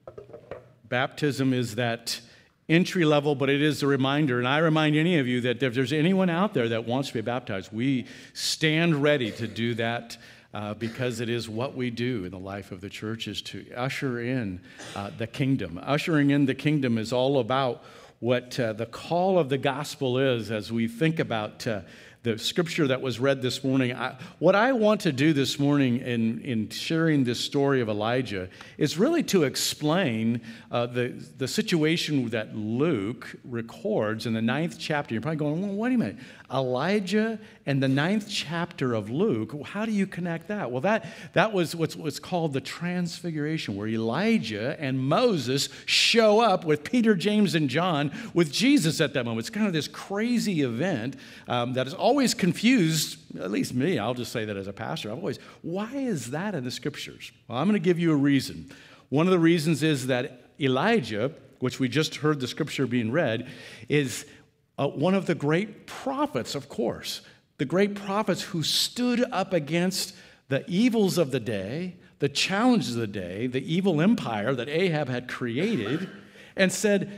Baptism is that entry level, but it is a reminder, and I remind any of you that if there's anyone out there that wants to be baptized, we stand ready to do that because it is what we do in the life of the church, is to usher in the kingdom. Ushering in the kingdom is all about what the call of the gospel is as we think about the scripture that was read this morning. What I want to do this morning in sharing this story of Elijah is really to explain the situation that Luke records in the 9th chapter. You're probably going, well, wait a minute. Elijah and the 9th chapter of Luke, how do you connect that? Well, that was what's called the Transfiguration, where Elijah and Moses show up with Peter, James, and John with Jesus at that moment. It's kind of this crazy event that is always confused, at least me, I'll just say that as a pastor. Why is that in the scriptures? Well, I'm going to give you a reason. One of the reasons is that Elijah, which we just heard the scripture being read, is one of the great prophets, of course, the great prophets who stood up against the evils of the day, the challenges of the day, the evil empire that Ahab had created, and said,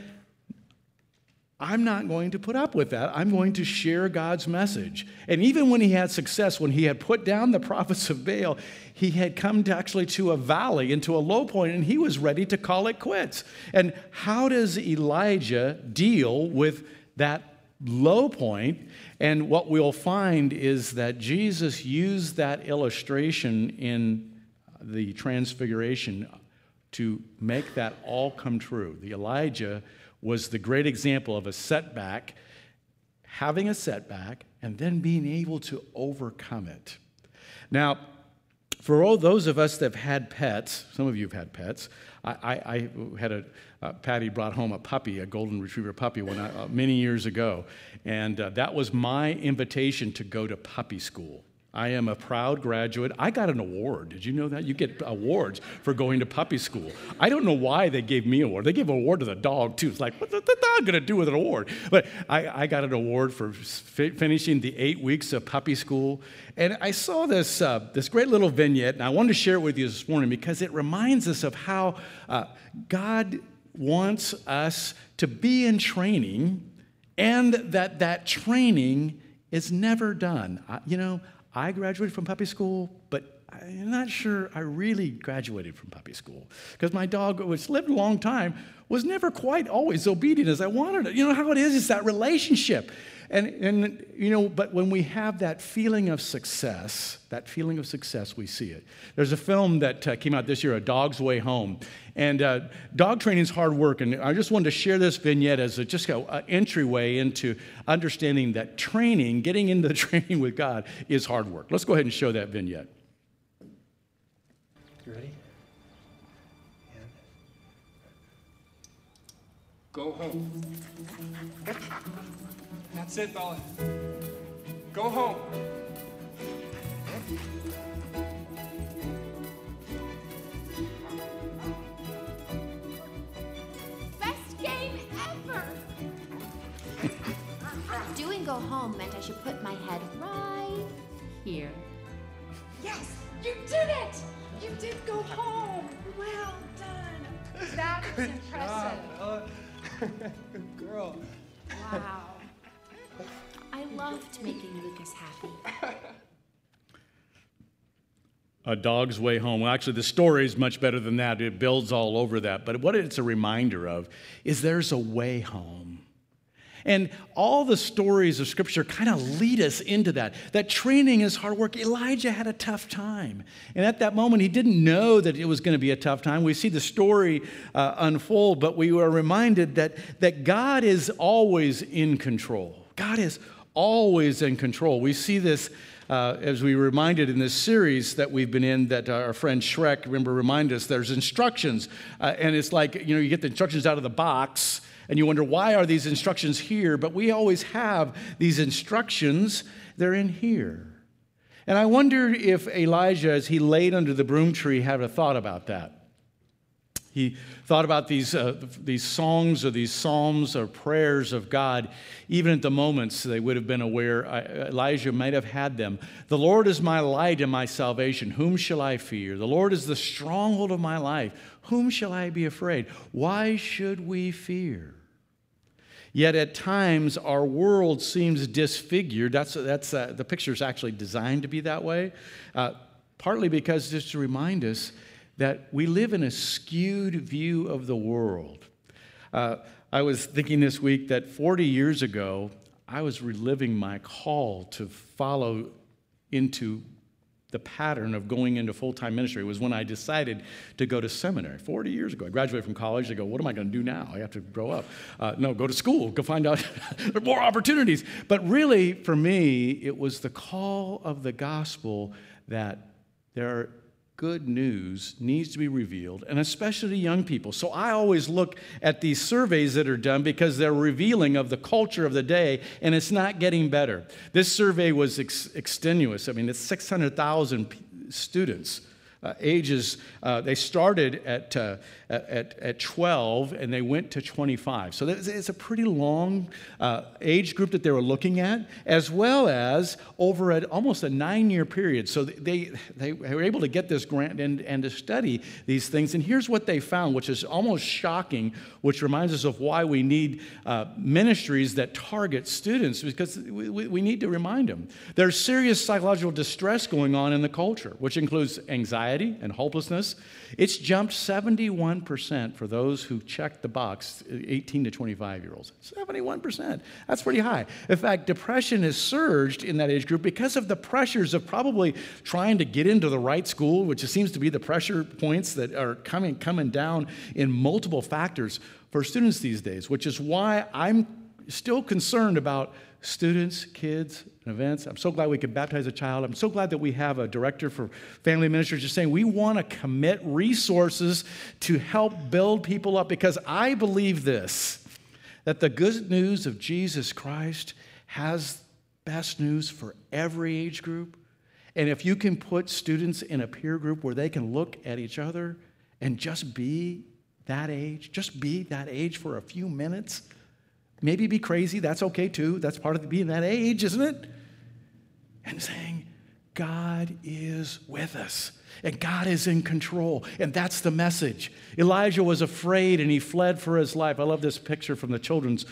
I'm not going to put up with that. I'm going to share God's message. And even when he had success, when he had put down the prophets of Baal, he had come to a valley, into a low point, and he was ready to call it quits. And how does Elijah deal with that low point? And what we'll find is that Jesus used that illustration in the Transfiguration to make that all come true. The Elijah was the great example of a setback, having a setback, and then being able to overcome it. Now, for all those of us that have had pets, some of you have had pets. I had Patty brought home a puppy, a golden retriever puppy, many years ago, and that was my invitation to go to puppy school. I am a proud graduate. I got an award. Did you know that? You get awards for going to puppy school. I don't know why they gave me an award. They gave an award to the dog, too. It's like, what's the dog going to do with an award? But I got an award for finishing the 8 weeks of puppy school. And I saw this great little vignette, and I wanted to share it with you this morning because it reminds us of how God wants us to be in training, and that training is never done. I graduated from puppy school, but I'm not sure I really graduated from puppy school because my dog, which lived a long time, was never quite always obedient as I wanted it. You know how it is? It's that relationship. But when we have that feeling of success, we see it. There's a film that came out this year, A Dog's Way Home. And dog training is hard work. And I just wanted to share this vignette as an entryway into understanding that getting into the training with God is hard work. Let's go ahead and show that vignette. You ready? Go home. That's it, Bella. Go home. Best game ever. Doing go home meant I should put my head right here. Yes, you did it! You did go home. Well done. That is impressive. Good girl. Wow. I loved making Lucas happy. A Dog's Way Home. Well, actually, the story is much better than that. It builds all over that. But what it's a reminder of is there's a way home. And all the stories of Scripture kind of lead us into that. That training is hard work. Elijah had a tough time. And at that moment, he didn't know that it was going to be a tough time. We see the story unfold, but we were reminded that God is always in control. God is always in control. We see this as we reminded in this series that we've been in, that our friend Shrek, reminded us there's instructions. And it's like, you get the instructions out of the box, and you wonder, why are these instructions here? But we always have these instructions. They're in here. And I wonder if Elijah, as he laid under the broom tree, had a thought about that. He thought about these songs or these psalms or prayers of God, even at the moments they would have been aware Elijah might have had them. The Lord is my light and my salvation. Whom shall I fear? The Lord is the stronghold of my life. Whom shall I be afraid? Why should we fear? Yet at times our world seems disfigured. The picture is actually designed to be that way, partly because just to remind us that we live in a skewed view of the world. I was thinking this week that 40 years ago, I was reliving my call to follow into the pattern of going into full-time ministry. It was when I decided to go to seminary 40 years ago. I graduated from college. I go, what am I going to do now? I have to grow up. No, go to school. Go find out there are more opportunities. But really, for me, it was the call of the gospel that there good news needs to be revealed, and especially to young people. So I always look at these surveys that are done because they're revealing of the culture of the day, and it's not getting better. This survey was extenuous. I mean, it's 600,000 students. Ages, they started at 12 and they went to 25. So it's a pretty long age group that they were looking at, as well as over almost a 9-year period. So they were able to get this grant and to study these things. And here's what they found, which is almost shocking, which reminds us of why we need ministries that target students, because we need to remind them. There's serious psychological distress going on in the culture, which includes anxiety and hopelessness. It's jumped 71% for those who checked the box, 18 to 25-year-olds. 71%. That's pretty high. In fact, depression has surged in that age group because of the pressures of probably trying to get into the right school, which seems to be the pressure points that are coming down in multiple factors for students these days, which is why I'm still concerned about students, kids, and events. I'm so glad we could baptize a child. I'm so glad that we have a director for family ministries just saying we want to commit resources to help build people up, because I believe this, that the good news of Jesus Christ has best news for every age group. And if you can put students in a peer group where they can look at each other and just be that age for a few minutes, maybe be crazy, that's okay too. That's part of being that age, isn't it? And saying, God is with us, and God is in control, and that's the message. Elijah was afraid, and he fled for his life. I love this picture from the children's,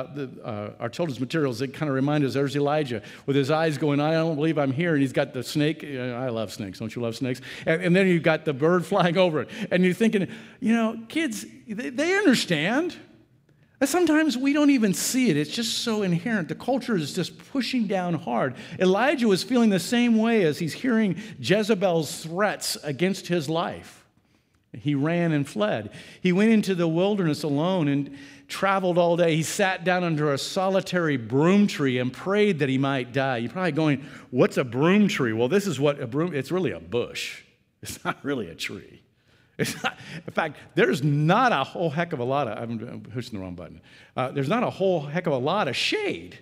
our children's materials. It kind of reminds us, there's Elijah with his eyes going, I don't believe I'm here, and he's got the snake. I love snakes. Don't you love snakes? And then you've got the bird flying over it, and you're thinking, kids, they understand. Sometimes we don't even see it. It's just so inherent. The culture is just pushing down hard. Elijah was feeling the same way as he's hearing Jezebel's threats against his life. He ran and fled. He went into the wilderness alone and traveled all day. He sat down under a solitary broom tree and prayed that he might die. You're probably going, what's a broom tree? Well, this is what it's really a bush. It's not really a tree. It's not, in fact, there's not a whole heck of a lot of, I'm pushing the wrong button. There's not a whole heck of a lot of shade.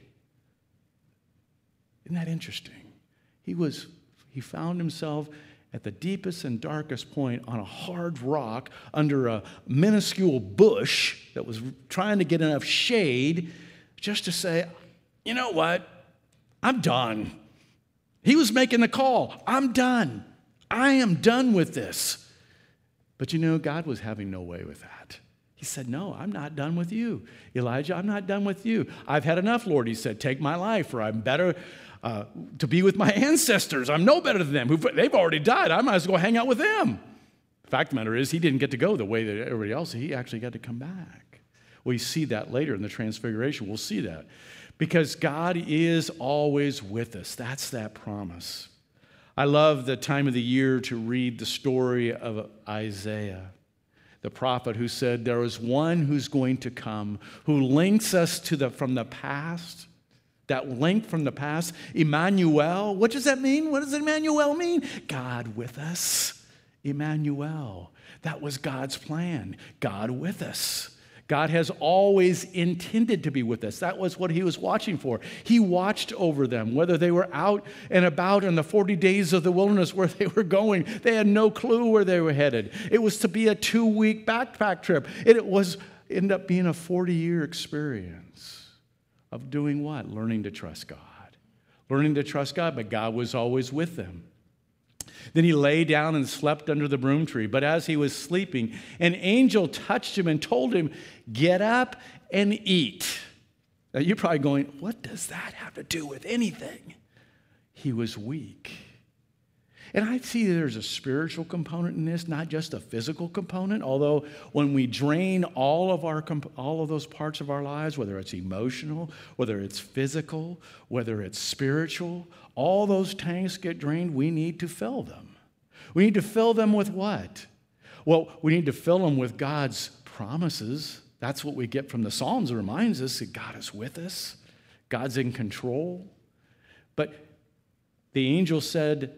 Isn't that interesting? He found himself at the deepest and darkest point on a hard rock under a minuscule bush that was trying to get enough shade just to say, you know what? I'm done. He was making the call. I'm done. I am done with this. But God was having no way with that. He said, no, I'm not done with you. Elijah, I'm not done with you. I've had enough, Lord. He said, take my life, for I'm better to be with my ancestors. I'm no better than them. They've already died. I might as well hang out with them. The fact of the matter is, he didn't get to go the way that everybody else. He actually got to come back. We see that later in the Transfiguration. We'll see that. Because God is always with us. That's that promise. I love the time of the year to read the story of Isaiah, the prophet who said there is one who's going to come who links us from the past. That link from the past, Emmanuel. What does that mean? What does Emmanuel mean? God with us. Emmanuel. That was God's plan. God with us. God has always intended to be with us. That was what he was watching for. He watched over them, whether they were out and about in the 40 days of the wilderness where they were going. They had no clue where they were headed. It was to be a 2-week backpack trip. And it was ended up being a 40-year experience of doing what? Learning to trust God. Learning to trust God, but God was always with them. Then he lay down and slept under the broom tree. But as he was sleeping, an angel touched him and told him, "Get up and eat." Now you're probably going, what does that have to do with anything? He was weak. And I see there's a spiritual component in this, not just a physical component. Although when we drain all of those parts of our lives, whether it's emotional, whether it's physical, whether it's spiritual, all those tanks get drained, we need to fill them. We need to fill them with what? Well, we need to fill them with God's promises. That's what we get from the Psalms. It reminds us that God is with us. God's in control. But the angel said,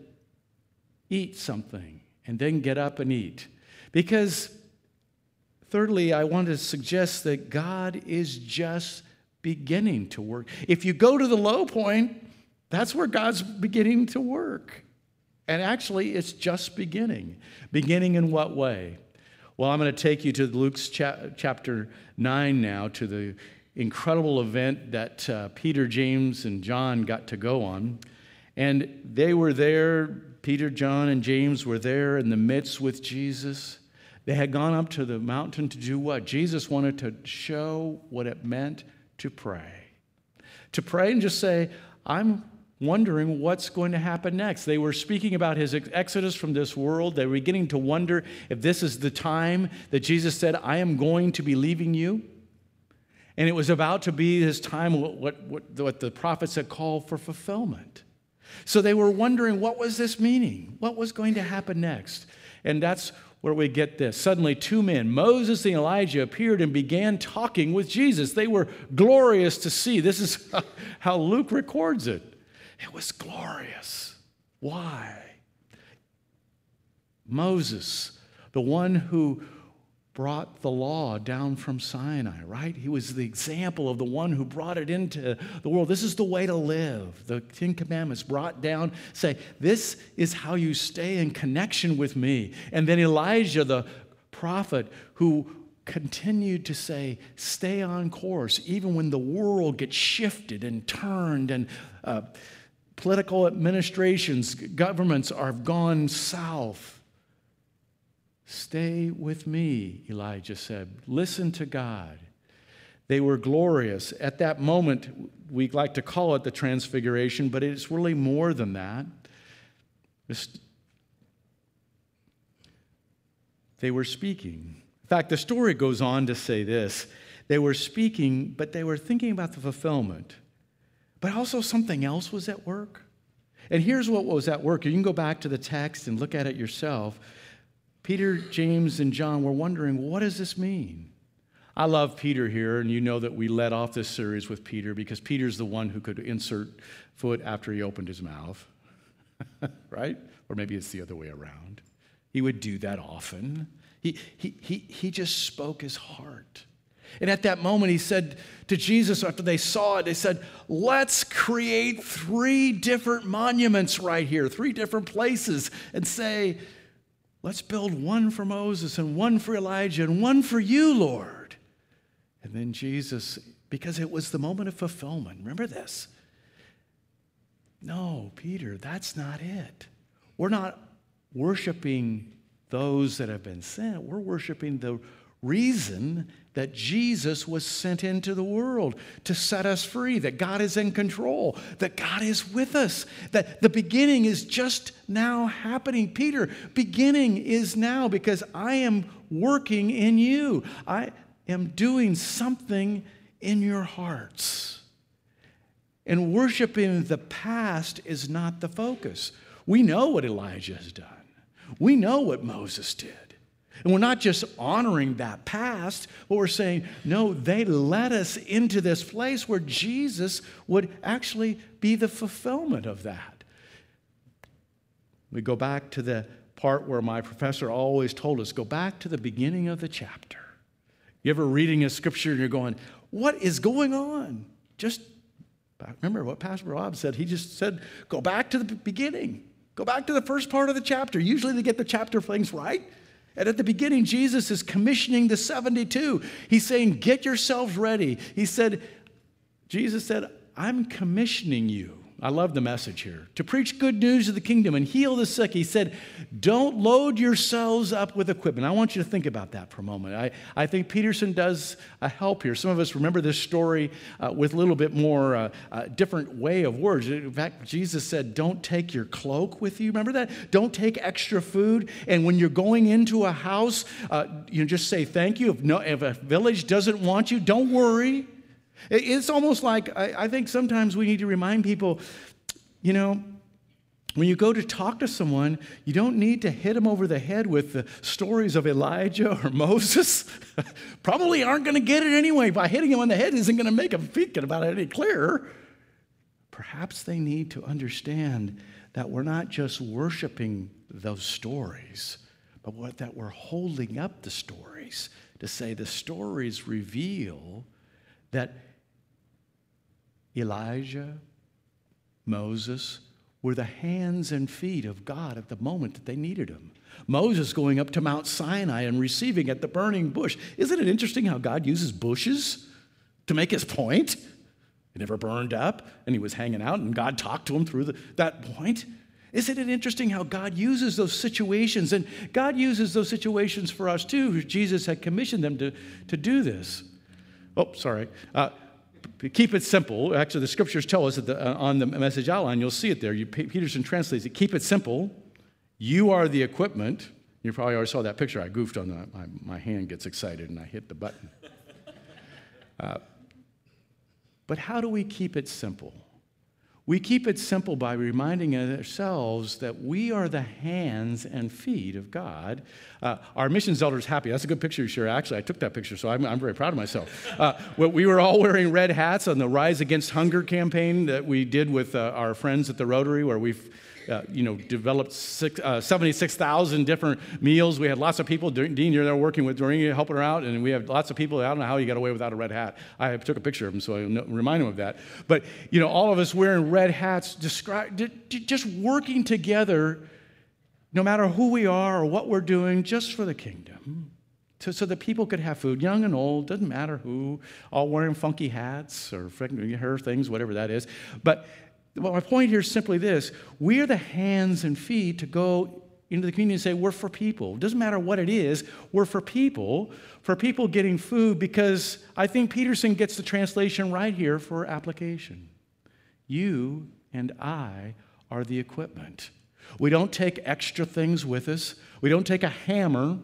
eat something, and then get up and eat. Because, thirdly, I want to suggest that God is just beginning to work. If you go to the low point, that's where God's beginning to work. And actually, it's just beginning. Beginning in what way? Well, I'm going to take you to Luke's chapter 9 now, to the incredible event that Peter, James, and John got to go on. And they were there. Peter, John, and James were there in the midst with Jesus. They had gone up to the mountain to do what? Jesus wanted to show what it meant to pray. To pray and just say, I'm wondering what's going to happen next. They were speaking about his exodus from this world. They were beginning to wonder if this is the time that Jesus said, I am going to be leaving you. And it was about to be his time, what the prophets had called for fulfillment. So they were wondering, what was this meaning? What was going to happen next? And that's where we get this. Suddenly 2 men, Moses and Elijah, appeared and began talking with Jesus. They were glorious to see. This is how Luke records it. It was glorious. Why? Moses, the one who brought the law down from Sinai, right? He was the example of the one who brought it into the world. This is the way to live. The 10 Commandments brought down, say, this is how you stay in connection with me. And then Elijah, the prophet, who continued to say, stay on course, even when the world gets shifted and turned and political administrations, governments are gone south. Stay with me, Elijah said. Listen to God. They were glorious. At that moment, we like to call it the transfiguration, but it's really more than that. They were speaking. In fact, the story goes on to say this. They were speaking, but they were thinking about the fulfillment. But also something else was at work. And here's what was at work. You can go back to the text and look at it yourself. Peter, James, and John were wondering, what does this mean? I love Peter here, and you know that we led off this series with Peter because Peter's the one who could insert foot after he opened his mouth, right? Or maybe it's the other way around. He would do that often. He just spoke his heart. And at that moment, he said to Jesus, after they saw it, they said, let's create 3 different monuments right here, 3 different places, and say, let's build one for Moses and one for Elijah and one for you, Lord. And then Jesus, because it was the moment of fulfillment, remember this. No, Peter, that's not it. We're not worshiping those that have been sent. We're worshiping the reason that Jesus was sent into the world to set us free, that God is in control, that God is with us, that the beginning is just now happening. Peter, beginning is now because I am working in you. I am doing something in your hearts. And worshiping the past is not the focus. We know what Elijah has done. We know what Moses did. And we're not just honoring that past, but we're saying, no, they led us into this place where Jesus would actually be the fulfillment of that. We go back to the part where my professor always told us, go back to the beginning of the chapter. You ever reading a scripture and you're going, what is going on? Just remember what Pastor Rob said. He just said, go back to the beginning. Go back to the first part of the chapter. Usually they get the chapter things right. And at the beginning, Jesus is commissioning the 72. He's saying, get yourselves ready. Jesus said, I'm commissioning you. I love the message here. To preach good news of the kingdom and heal the sick. He said, don't load yourselves up with equipment. I want you to think about that for a moment. I think Peterson does a help here. Some of us remember this story with a little bit more different way of words. In fact, Jesus said, don't take your cloak with you. Remember that? Don't take extra food. And when you're going into a house, you just say thank you. If a village doesn't want you, don't worry. It's almost like, I think sometimes we need to remind people, when you go to talk to someone, you don't need to hit them over the head with the stories of Elijah or Moses. Probably aren't going to get it anyway. By hitting them on the head isn't going to make them think about it any clearer. Perhaps they need to understand that we're not just worshiping those stories, but that we're holding up the stories to say the stories reveal that Elijah, Moses were the hands and feet of God at the moment that they needed him. Moses going up to Mount Sinai and receiving at the burning bush. Isn't it interesting how God uses bushes to make his point? It never burned up, and he was hanging out, and God talked to him through that point. Isn't it interesting how God uses those situations? And God uses those situations for us too. Jesus had commissioned them to do this. Oh, sorry. Keep it simple. Actually, the scriptures tell us that on the message outline, you'll see it there. Peterson translates it. Keep it simple. You are the equipment. You probably already saw that picture. I goofed on that. My hand gets excited and I hit the button. But how do we keep it simple? We keep it simple by reminding ourselves that we are the hands and feet of God. Our missions elder is happy. That's a good picture you share. Actually, I took that picture, so I'm very proud of myself. We were all wearing red hats on the Rise Against Hunger campaign that we did with our friends at the Rotary, where we've developed 76,000 different meals. We had lots of people. Dean, you're there working with Doreen, helping her out, and we have lots of people. I don't know how you got away without a red hat. I took a picture of them, so I remind them of that. But, all of us wearing red hats, just working together, no matter who we are or what we're doing, just for the kingdom, so that people could have food, young and old, doesn't matter who, all wearing funky hats or hair things, whatever that is. But my point here is simply this. We're the hands and feet to go into the community and say, we're for people. It doesn't matter what it is. We're for people getting food, because I think Peterson gets the translation right here for application. You and I are the equipment. We don't take extra things with us. We don't take a hammer,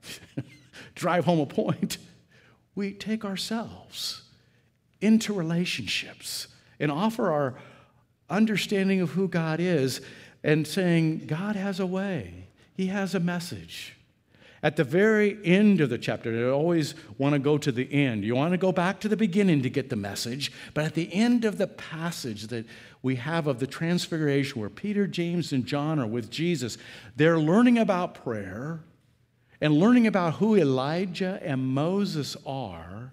drive home a point. We take ourselves into relationships and offer our understanding of who God is and saying, God has a way. He has a message. At the very end of the chapter, you always want to go to the end. You want to go back to the beginning to get the message. But at the end of the passage that we have of the Transfiguration, where Peter, James, and John are with Jesus, they're learning about prayer and learning about who Elijah and Moses are.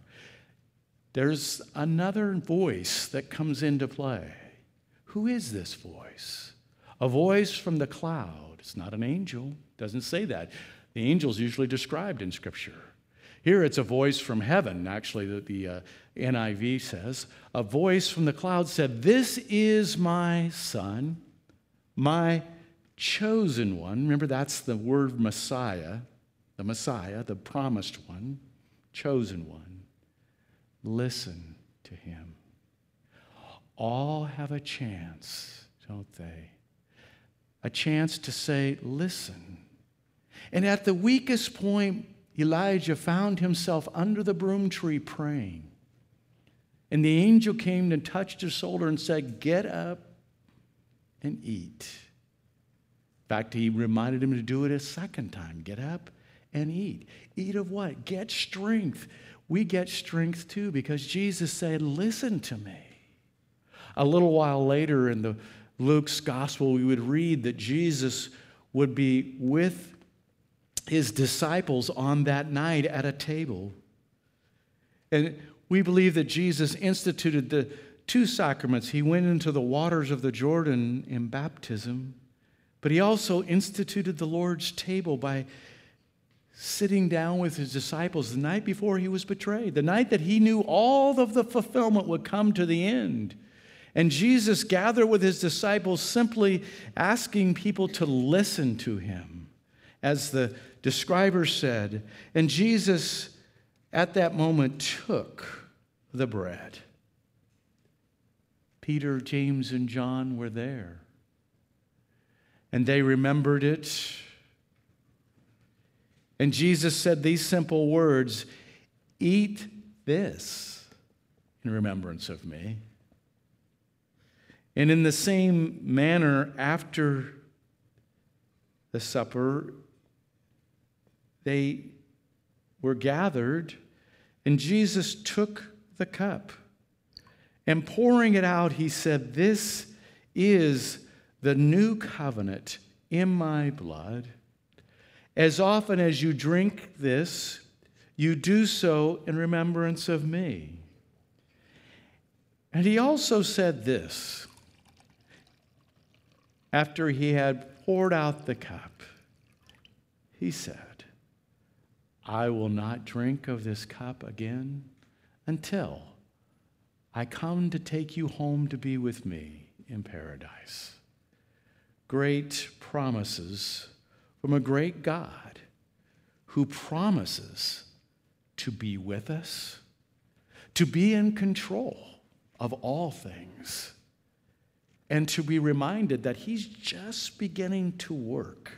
There's another voice that comes into play. Who is this voice? A voice from the cloud. It's not an angel. It doesn't say that. The angel's usually described in Scripture. Here it's a voice from heaven. Actually, the NIV says, a voice from the cloud said, this is my son, my chosen one. Remember, that's the word Messiah, the promised one, chosen one. Listen to him. All have a chance, don't they? A chance to say, listen. And at the weakest point, Elijah found himself under the broom tree praying. And the angel came and touched his shoulder and said, get up and eat. In fact, he reminded him to do it a second time. Get up and eat. Eat of what? Get strength. We get strength too, because Jesus said, listen to me. A little while later in the Luke's gospel, we would read that Jesus would be with his disciples on that night at a table. And we believe that Jesus instituted the two sacraments. He went into the waters of the Jordan in baptism, but he also instituted the Lord's table by sitting down with his disciples the night before he was betrayed, the night that he knew all of the fulfillment would come to the end. And Jesus gathered with his disciples, simply asking people to listen to him, as the describer said. And Jesus, at that moment, took the bread. Peter, James, and John were there. And they remembered it. And Jesus said these simple words, "Eat this in remembrance of me." And in the same manner, after the supper, they were gathered, and Jesus took the cup. And pouring it out, he said, "This is the new covenant in my blood. As often as you drink this, you do so in remembrance of me." And he also said this, after he had poured out the cup, he said, "I will not drink of this cup again until I come to take you home to be with me in paradise." Great promises from a great God who promises to be with us, to be in control of all things, and to be reminded that he's just beginning to work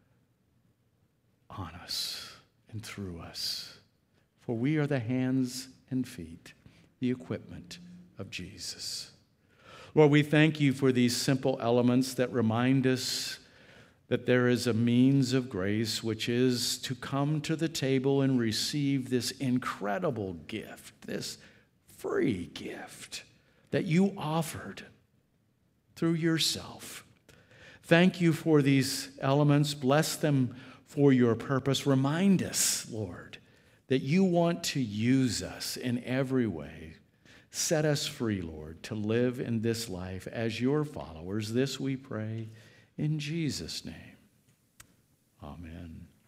on us and through us. For we are the hands and feet, the equipment of Jesus. Lord, we thank you for these simple elements that remind us that there is a means of grace, which is to come to the table and receive this incredible gift, this free gift that you offered through yourself. Thank you for these elements. Bless them for your purpose. Remind us, Lord, that you want to use us in every way. Set us free, Lord, to live in this life as your followers. This we pray in Jesus' name. Amen.